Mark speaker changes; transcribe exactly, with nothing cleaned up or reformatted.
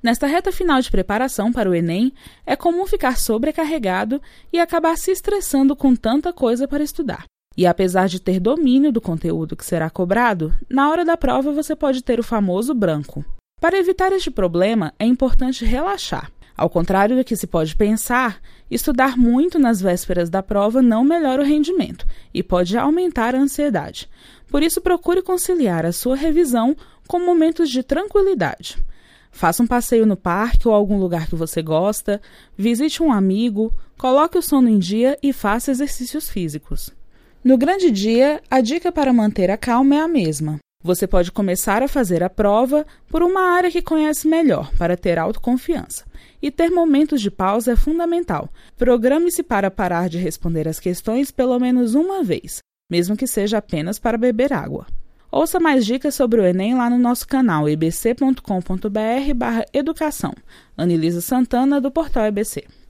Speaker 1: Nesta reta final de preparação para o Enem, é comum ficar sobrecarregado e acabar se estressando com tanta coisa para estudar. E apesar de ter domínio do conteúdo que será cobrado, na hora da prova você pode ter o famoso branco. Para evitar este problema, é importante relaxar. Ao contrário do que se pode pensar, estudar muito nas vésperas da prova não melhora o rendimento e pode aumentar a ansiedade. Por isso, procure conciliar a sua revisão com momentos de tranquilidade. Faça um passeio no parque ou algum lugar que você gosta, visite um amigo, coloque o sono em dia e faça exercícios físicos. No grande dia, a dica para manter a calma é a mesma. Você pode começar a fazer a prova por uma área que conhece melhor, para ter autoconfiança. E ter momentos de pausa é fundamental. Programe-se para parar de responder as questões pelo menos uma vez, mesmo que seja apenas para beber água. Ouça mais dicas sobre o Enem lá no nosso canal e b c ponto com ponto b r barra educação. Anelisa Santana, do Portal E B C.